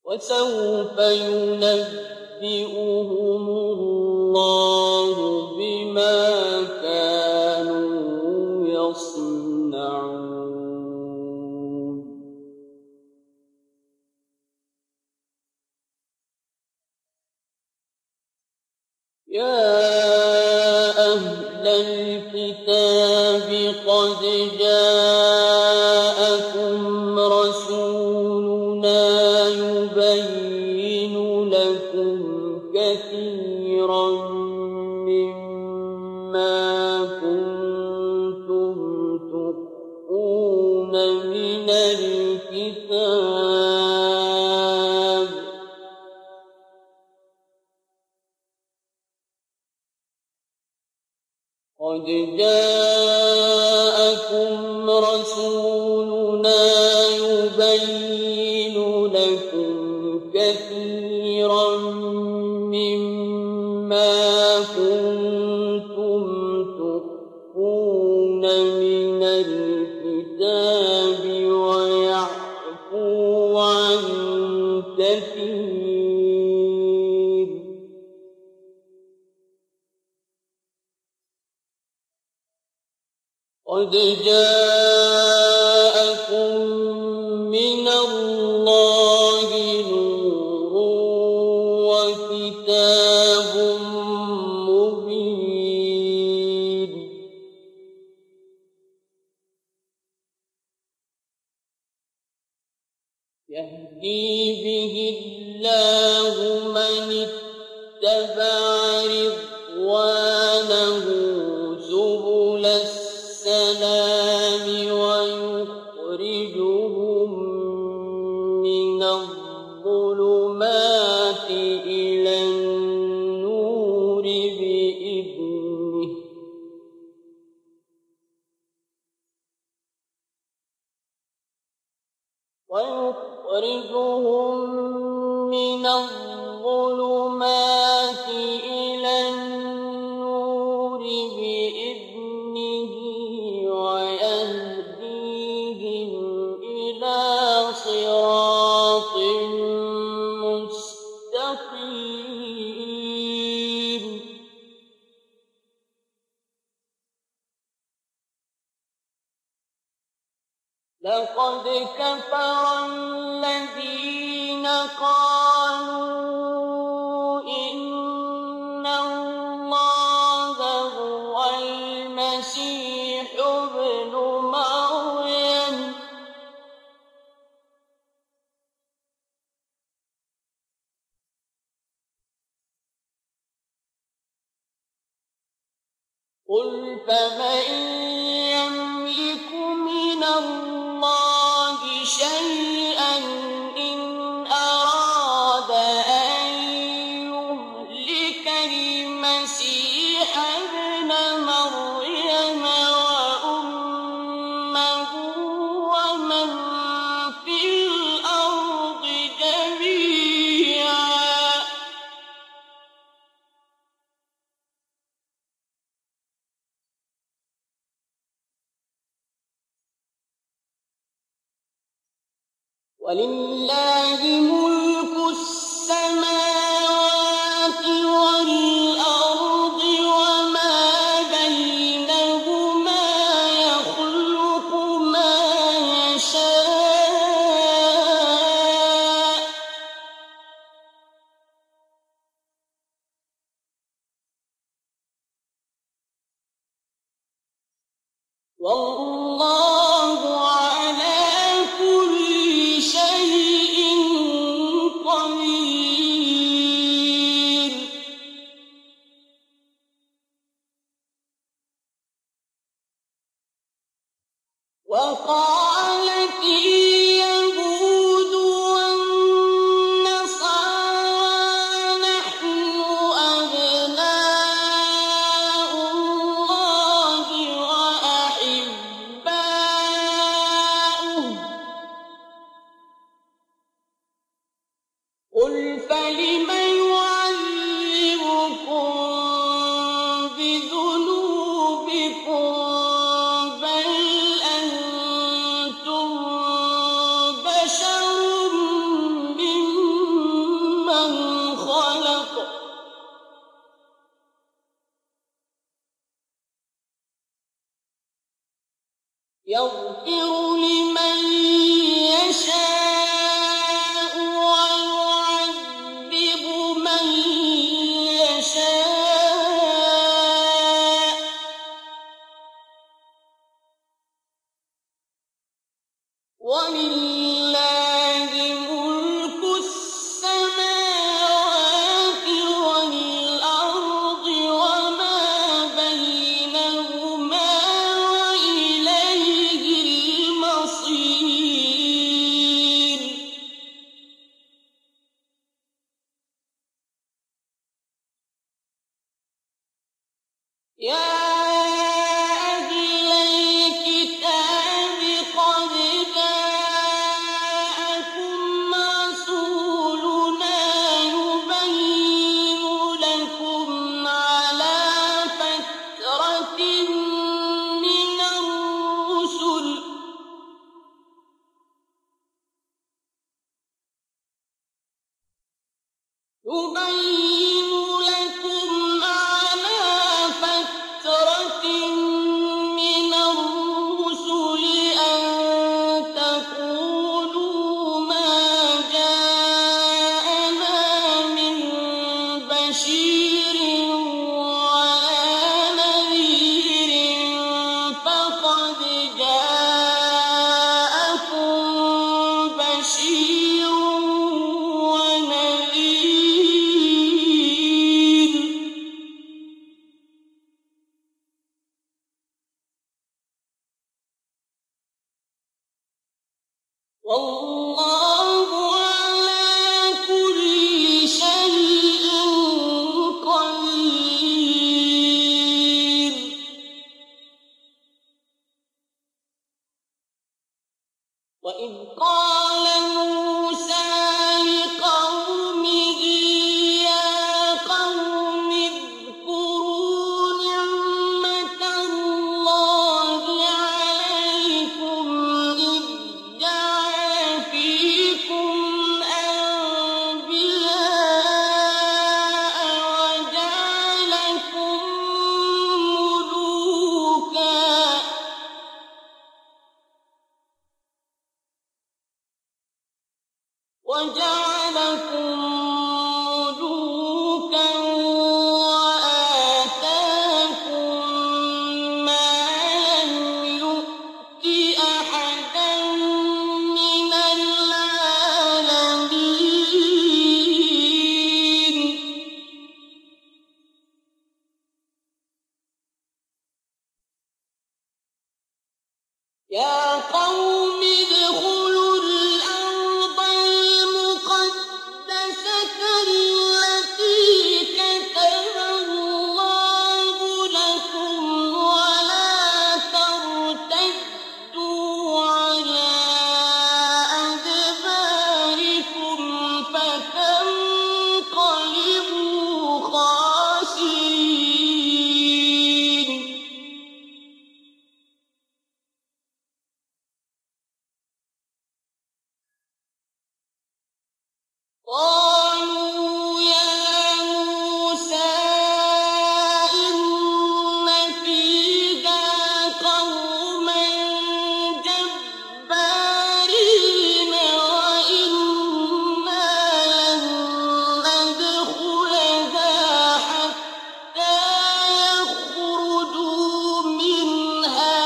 وسوف ينبئهم الله بما كانوا يصنعون. يا أهل الكتاب قد جاءكم رسولنا يبين لكم كثيرا مما كنتم تخفون من الكتاب قد جاءكم رسولنا يبين لكم كثيرا مما كنتم تخفون من الكتاب ويعفو عن كثير. قد جاءكم من الله نور وكتاب مبين. يهدي به الله من اتبع رضوانه سبل السلام ويخرجهم من الظلمات إلى النور بإذنه ويهديهم إلى صراط مستقيم. لقد كفر الذين قالوا إن الله هو المسيح ابن مريم قل فمن يملك من الله شيئا إن أراد أن يهلك المسيح ابن مريم وأمه ومن في الأرض جميعا ولله ملك السماوات والأرض وما بينهما يخلق ما يشاء والله على كل شيء يُبَيِّنُ لَكُمْ عَلَىٰ فَتْرَةٍ مِّنَ الرُّسُلِ أَن تَقُولُوا مَا جَاءَنَا مِن بَشِيرٍ وَلَا نَذِيرٍ فَقَدْ جَاءَكُم بَشِيرٌ وَنَذِيرٌ ۗ وَاللَّهُ عَلَىٰ كُلِّ شَيْءٍ قَدِيرٌ. وَإِذْ قَالَ مُوسَىٰ لِقَوْمِهِ يَا قَوْمِ اذْكُرُوا نِعْمَةَ اللَّهِ عَلَيْكُمْ إِذْ جَعَلَ فِيكُمْ أَنبِيَاءَ وَجَعَلَكُم مُّلُوكًا وَآتَاكُم مَّا لَمْ يُؤْتِ أَحَدًا مِّنَ الْعَالَمِينَ. يَا قَوْمِ ادْخُلُوا الْأَرْضَ الْمُقَدَّسَةَ الَّتِي كَتَبَ اللَّهُ لَكُمْ وَلَا تَرْتَدُّوا عَلَىٰ أَدْبَارِكُمْ فَتَنقَلِبُوا خَاسِرِينَ. قَالُوا يَا مُوسَىٰ إِنَّ فِيهَا قَوْمًا جَبَّارِينَ وَإِنَّا لَن نَّدْخُلَهَا حَتَّىٰ يَخْرُجُوا مِنْهَا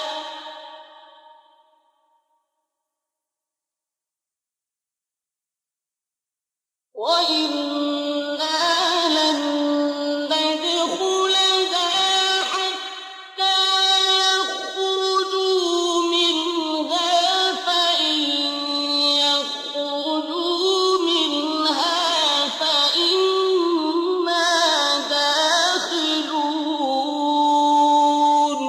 فَإِن يَخْرُجُوا مِنْهَا فَإِنَّا دَاخِلُونَ.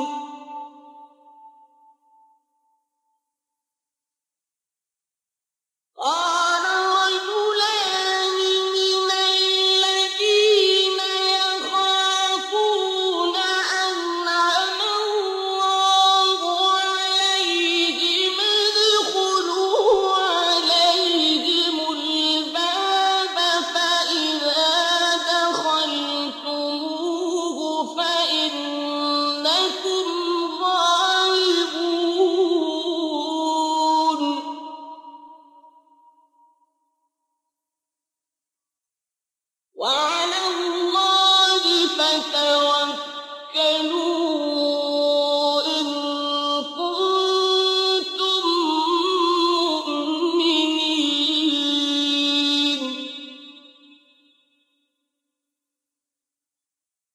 قَالَ رَجُلَانِ مِنَ الَّذِينَ يَخَافُونَ أَنْعَمَ اللَّهُ عَلَيْهِمُ ادْخُلُوا عَلَيْهِمُ الْبَابَ فَإِذَا دَخَلْتُمُوهُ فَإِنَّكُمْ غَالِبُونَ. وَعَلَى